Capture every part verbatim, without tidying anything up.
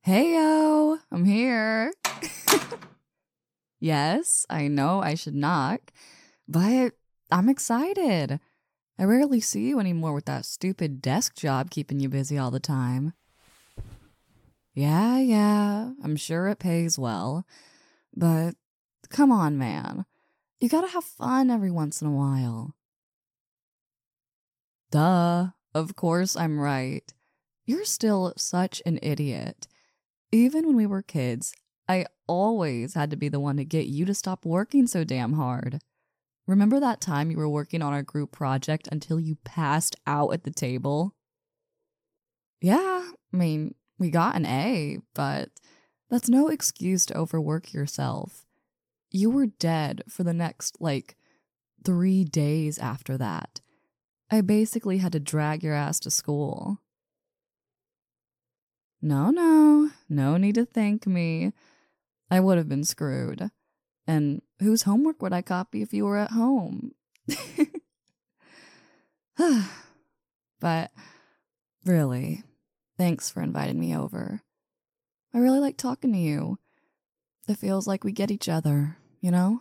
Heyo, I'm here. Yes, I know I should knock, but I'm excited. I rarely see you anymore with that stupid desk job keeping you busy all the time. Yeah, yeah, I'm sure it pays well, but come on, man. You gotta have fun every once in a while. Duh, of course I'm right. You're still such an idiot. Even when we were kids, I always had to be the one to get you to stop working so damn hard. Remember that time you were working on our group project until you passed out at the table? Yeah, I mean, we got an A, but that's no excuse to overwork yourself. You were dead for the next, like, three days after that. I basically had to drag your ass to school. No, no, no need to thank me. I would have been screwed. And whose homework would I copy if you were at home? But really, thanks for inviting me over. I really like talking to you. It feels like we get each other, you know?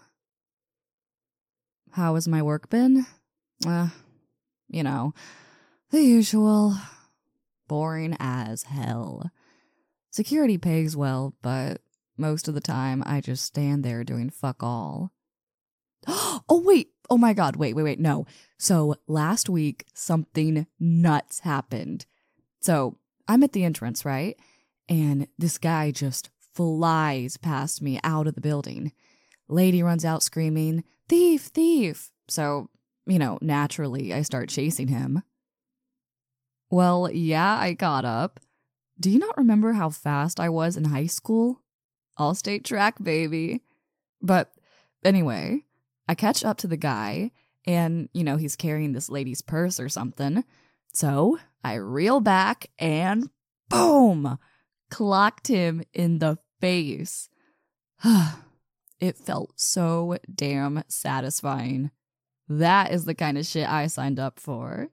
How has my work been? Uh, you know, the usual. Boring as hell. Security pays well, but most of the time I just stand there doing fuck all. Oh, wait. Oh my god. Wait, wait, wait. No. So last week, something nuts happened. So I'm at the entrance, right? And this guy just flies past me out of the building. Lady runs out screaming, thief, thief. So, you know, naturally I start chasing him. Well, yeah, I got up. Do you not remember how fast I was in high school? All-state track, baby. But anyway, I catch up to the guy, and, you know, he's carrying this lady's purse or something. So I reel back and boom! Clocked him in the face. It felt so damn satisfying. That is the kind of shit I signed up for.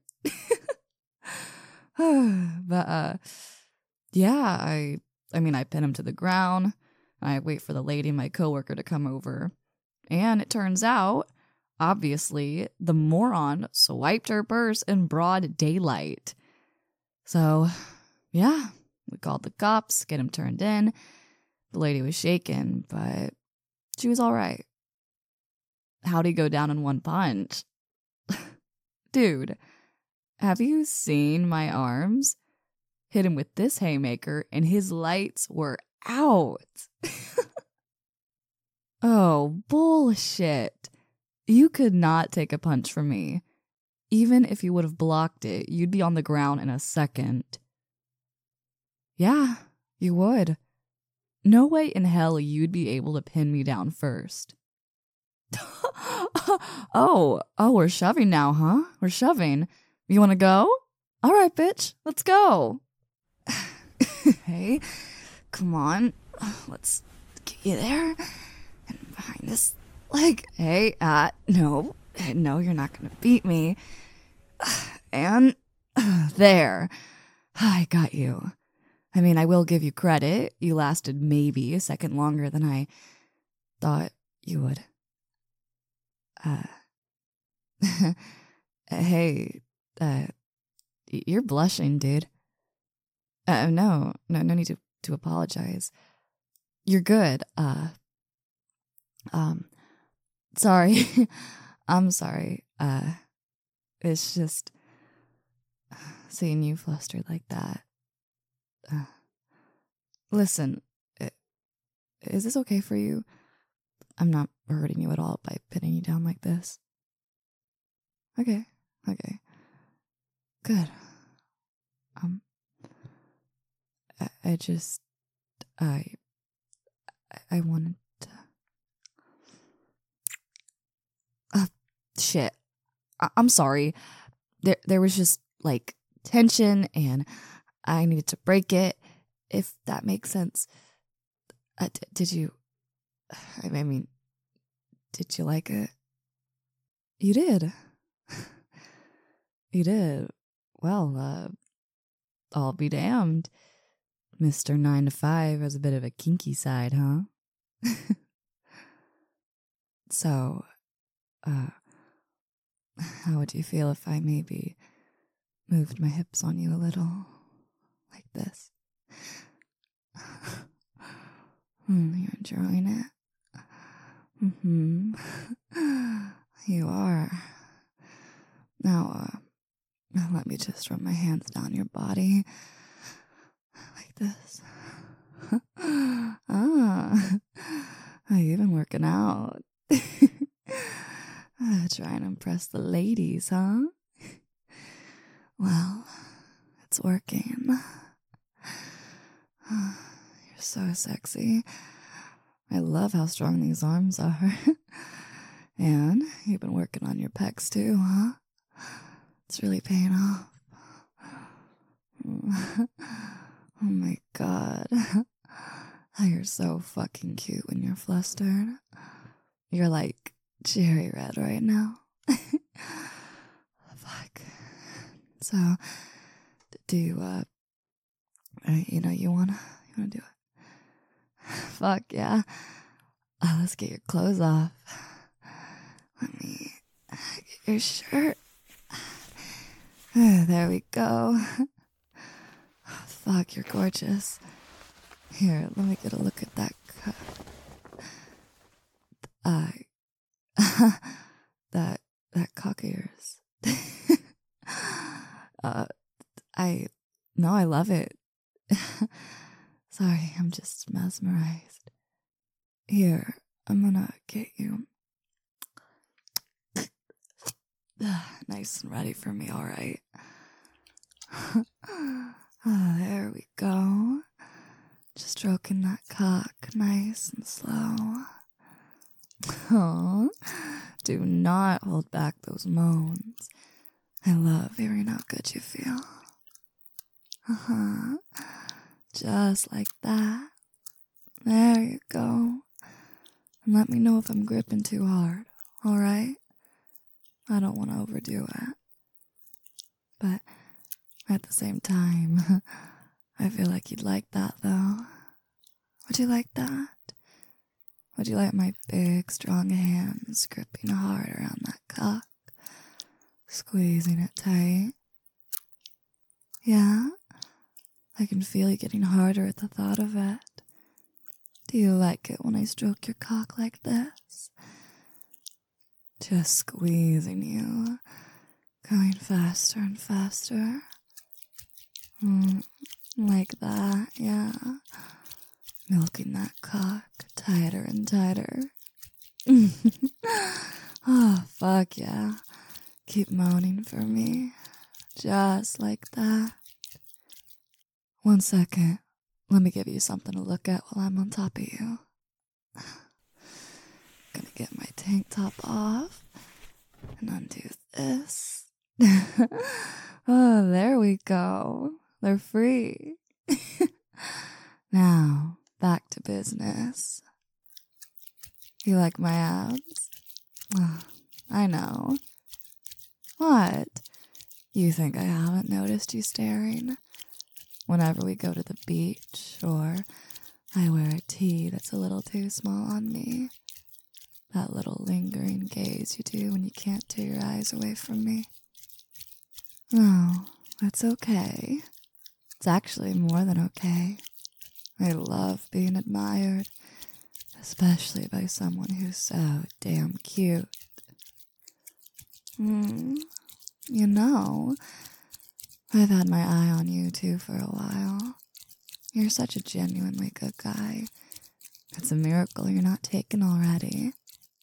but uh yeah, I I mean I pin him to the ground. I wait for the lady, my coworker, to come over. And it turns out, obviously, the moron swiped her purse in broad daylight. So, yeah, we called the cops, get him turned in. The lady was shaken, but she was all right. How'd he go down in one punch? Dude, have you seen my arms? Hit him with this haymaker and his lights were out. Oh, bullshit. You could not take a punch from me. Even if you would have blocked it, you'd be on the ground in a second. Yeah, you would. No way in hell you'd be able to pin me down first. oh, oh, we're shoving now, huh? We're shoving. You want to go? All right, bitch, let's go. Hey, come on. Let's get you there. And behind this leg. Hey, uh, no. No, you're not going to beat me. And there. I got you. I mean, I will give you credit. You lasted maybe a second longer than I thought you would. Uh, hey, uh, you're blushing, dude. Uh, no, no, no need to, to apologize. You're good. Uh, um, sorry. I'm sorry. Uh, it's just seeing you flustered like that. Uh, listen, is this okay for you? I'm not hurting you at all by pinning you down like this. Okay, okay. Good. Um, I, I just, I, I wanted to. Uh, shit. I, I'm sorry. There, there was just, like, tension, and I needed to break it, if that makes sense. Uh, d- did you, I mean, did you like it? You did. You did. Well, uh, I'll be damned. Mister nine to five has a bit of a kinky side, huh? So, uh, how would you feel if I maybe moved my hips on you a little? Like this. Hmm, you're enjoying it? Mm-hmm. You are. Now, uh, now let me just run my hands down your body. Like this. Ah, you've been working out. uh, try and impress the ladies, huh? Well, it's working. You're so sexy. I love how strong these arms are. And you've been working on your pecs too, huh? It's really paying off. Oh my god. You're so fucking cute when you're flustered. You're like cherry red right now. Fuck. So, do you, uh, you know, you wanna, you wanna do it? Fuck yeah. Uh, let's get your clothes off. Let me get your shirt. There we go. Oh, fuck, you're gorgeous. Here, let me get a look at that cut. Uh, that, that cock ears. uh, I, no, I love it. Sorry, I'm just mesmerized. Here, I'm gonna get you nice and ready for me, alright? Oh, there we go. Just stroking that cock nice and slow. Oh, do not hold back those moans. I love hearing how good you feel. Uh-huh. Just like that. There you go. And let me know if I'm gripping too hard, alright? I don't want to overdo it. But at the same time, I feel like you'd like that, though. Would you like that? Would you like my big, strong hands gripping hard around that cock? Squeezing it tight? Yeah? I can feel you getting harder at the thought of it. Do you like it when I stroke your cock like this? Just squeezing you, going faster and faster. Mm, like that, yeah. Milking that cock tighter and tighter. Oh, fuck yeah. Keep moaning for me. Just like that. One second. Let me give you something to look at while I'm on top of you. Gonna get my tank top off and undo this. Oh, there we go. They're free. Now, back to business. You like my abs? Oh, I know. What? You think I haven't noticed you staring? Whenever we go to the beach, or I wear a tee that's a little too small on me. That little lingering gaze you do when you can't tear your eyes away from me. No, that's okay. It's actually more than okay. I love being admired, especially by someone who's so damn cute. Hmm, you know, I've had my eye on you too for a while. You're such a genuinely good guy. It's a miracle you're not taken already.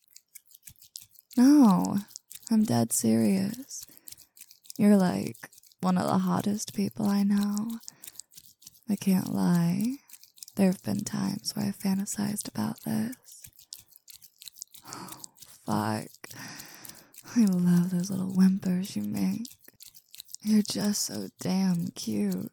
No, I'm dead serious. You're like one of the hottest people I know. I can't lie. There have been times where I fantasized about this. Oh, fuck. I love those little whimpers you make. You're just so damn cute.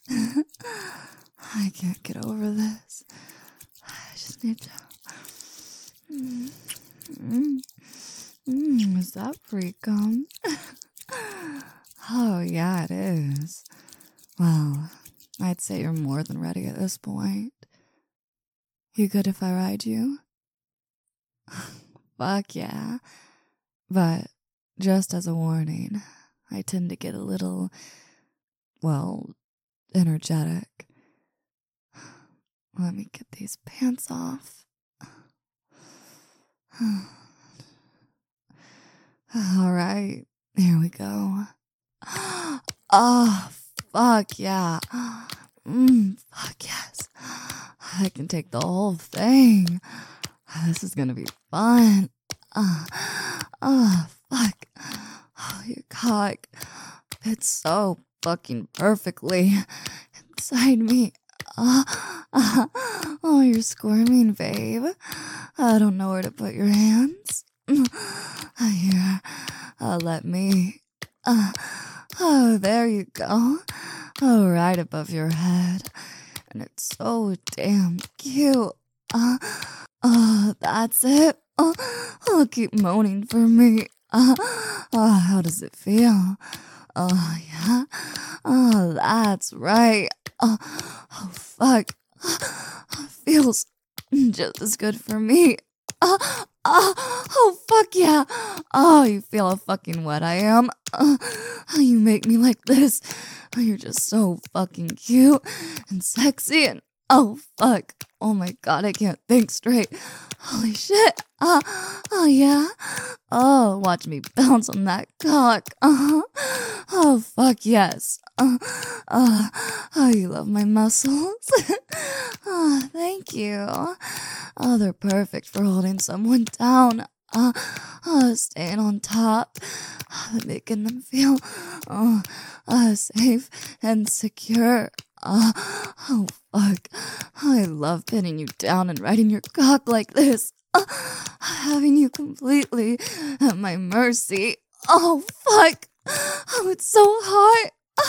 I can't get over this. I just need to... Mm, mm, mm, is that free cum? Oh, yeah, it is. Well, I'd say you're more than ready at this point. You good if I ride you? Fuck yeah. But just as a warning, I tend to get a little, well, energetic. Let me get these pants off. All right, here we go. Oh, fuck yeah. Mm, fuck yes. I can take the whole thing. This is gonna be fun. Uh, oh, fuck. Oh, your cock fits so fucking perfectly inside me. Uh, uh, oh, you're squirming, babe. I don't know where to put your hands. Here, uh, let me. Uh, oh, there you go. Oh, right above your head. And it's so damn cute. Uh, oh, that's it. Oh, oh, keep moaning for me. Uh, oh, how does it feel? Oh, yeah. Oh, that's right. Oh, oh fuck. Oh, feels just as good for me. Uh, uh, oh, fuck yeah. Oh, you feel how fucking wet I am. Uh, oh, you make me like this. Oh, you're just so fucking cute and sexy and oh, fuck. Oh my god, I can't think straight. Holy shit. Uh, oh, yeah. Oh, watch me bounce on that cock. Uh-huh. Oh, fuck yes. Uh, uh, oh, you love my muscles. Oh, thank you. Oh, they're perfect for holding someone down. Uh, uh, staying on top, uh, making them feel uh, uh, safe and secure. Uh, oh, fuck. I love pinning you down and riding your cock like this. Uh, having you completely at my mercy. Oh, fuck. Oh, it's so hot.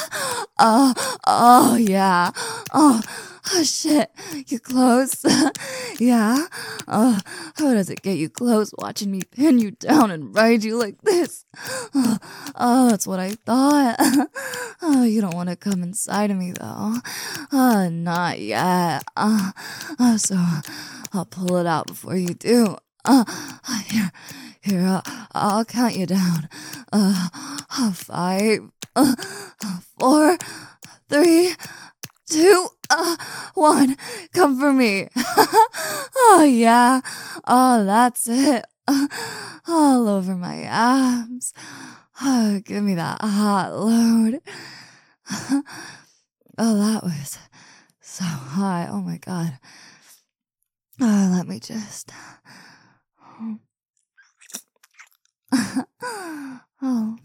Oh, oh, yeah. Oh, oh, shit. You close? Yeah? Oh, how does it get you close watching me pin you down and ride you like this? Oh, oh that's what I thought. Oh, you don't want to come inside of me, though. Oh, not yet. Uh, oh, so I'll pull it out before you do. Uh, here, here, uh, I'll count you down. Uh, uh, five, uh, four, three, two, uh, one. Come for me. Oh, yeah. Oh, that's it. Uh, all over my abs. Oh, give me that hot load. Oh, that was so hot. Oh, my God. Oh, let me just... Oh.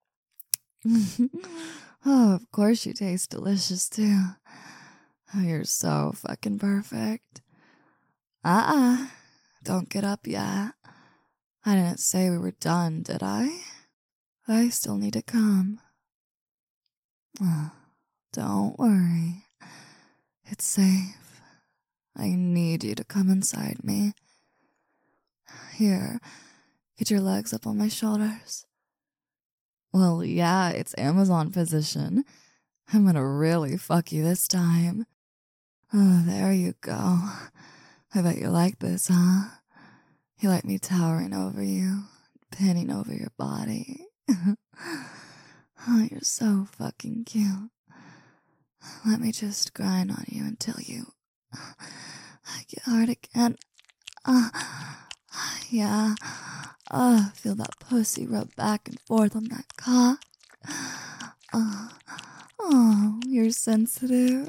Oh, of course you taste delicious, too. Oh, you're so fucking perfect. Uh-uh. Don't get up yet. I didn't say we were done, did I? I still need to come. Oh, don't worry. It's safe. I need you to come inside me. Here, get your legs up on my shoulders. Well, yeah, it's Amazon position. I'm gonna really fuck you this time. Oh, there you go. I bet you like this, huh? You like me towering over you, pinning over your body. Oh, you're so fucking cute. Let me just grind on you until you get hard again. Uh, yeah. Oh, feel that pussy rub back and forth on that cock. Oh, oh you're sensitive.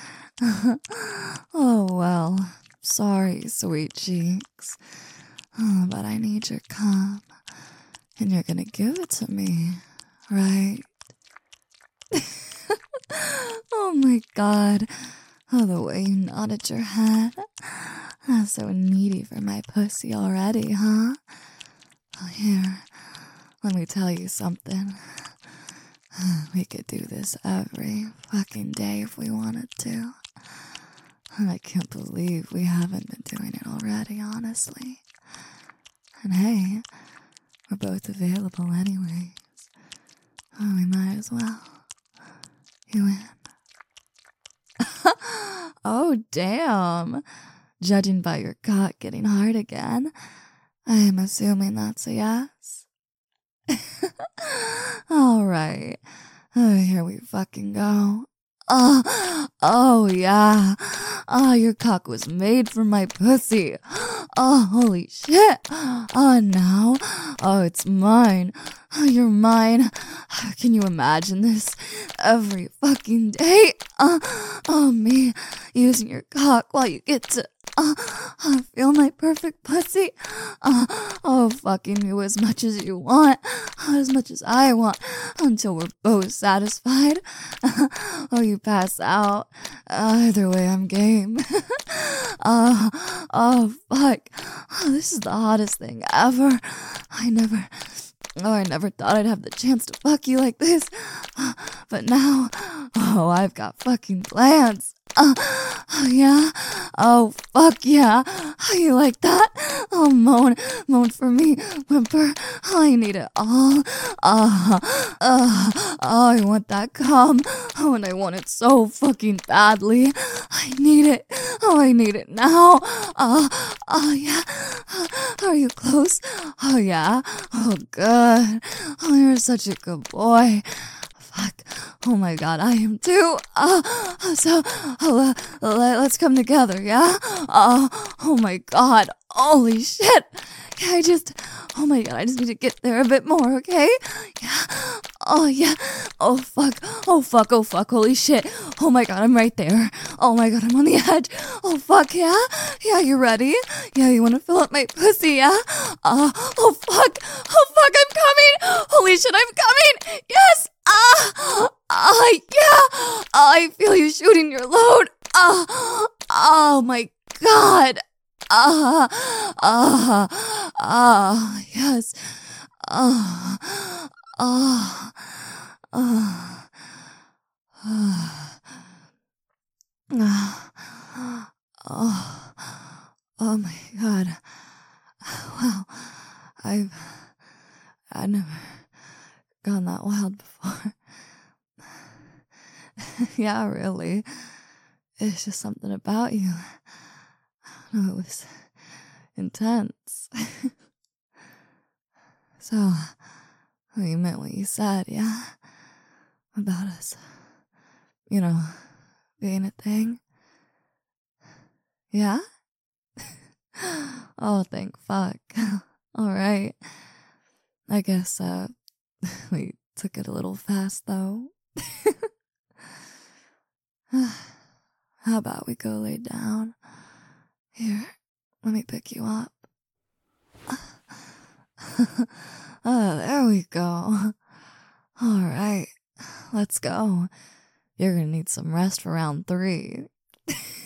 Oh, well, sorry, sweet cheeks. Oh, but I need your cum. And you're gonna give it to me, right? Oh my god. Oh, the way you nodded your head. I'm so needy for my pussy already, huh? Oh, here, let me tell you something. We could do this every fucking day if we wanted to. I can't believe we haven't been doing it already, honestly. And hey, we're both available anyways. Oh, we might as well. You in? Oh, damn. Judging by your cock getting hard again, I'm assuming that's a yes. All right. Oh, here we fucking go. Oh, oh yeah. Oh, your cock was made for my pussy. Oh, holy shit. Oh, now. Oh, it's mine. Oh, you're mine. Can you imagine this every fucking day? Uh, oh, me using your cock while you get to uh, uh, feel my perfect pussy. Uh, oh, fucking you as much as you want, as much as I want, until we're both satisfied. Oh, you pass out. Uh, either way, I'm game. uh, oh, fuck. Oh, this is the hottest thing ever. I never... Oh, I never thought I'd have the chance to fuck you like this. But now, oh, I've got fucking plans. Uh, oh, yeah? Oh, fuck yeah. Oh, you like that? Oh, moan. Moan for me. Whimper. Oh, I need it all. Uh, uh, oh, I want that cum. Oh, and I want it so fucking badly. I need it. Oh, I need it now. Uh, oh, yeah. Are you close? Oh, yeah. Oh, good. Oh, you're such a good boy. Fuck. Oh my god, I am too. Uh, so, uh, let, let's come together, yeah? Uh, oh my god. Holy shit. Yeah, I just, oh my god, I just need to get there a bit more, okay? Yeah. Oh, yeah. Oh, fuck. Oh, fuck. Oh, fuck. Holy shit. Oh my god, I'm right there. Oh my god, I'm on the edge. Oh, fuck, yeah? Yeah, you ready? Yeah, you want to fill up my pussy, yeah? Uh, oh, fuck. Oh, fuck, I'm coming. Holy shit, I'm coming. Yes. Ah, ah, yeah. I feel you shooting your load. Ah, oh my god. Ah, ah, ah, yes. Ah, ah, ah, ah, ah, oh, oh my god. Wow, I've, I've never gone that wild before. Yeah, really. It's just something about you. I don't know, it was intense. So, you meant what you said, yeah? About us, you know, being a thing? Yeah? Oh, thank fuck. Alright. I guess, uh, we took it a little fast, though. How about we go lay down? Here, let me pick you up. Oh, there we go. Alright, let's go. You're gonna need some rest for round three.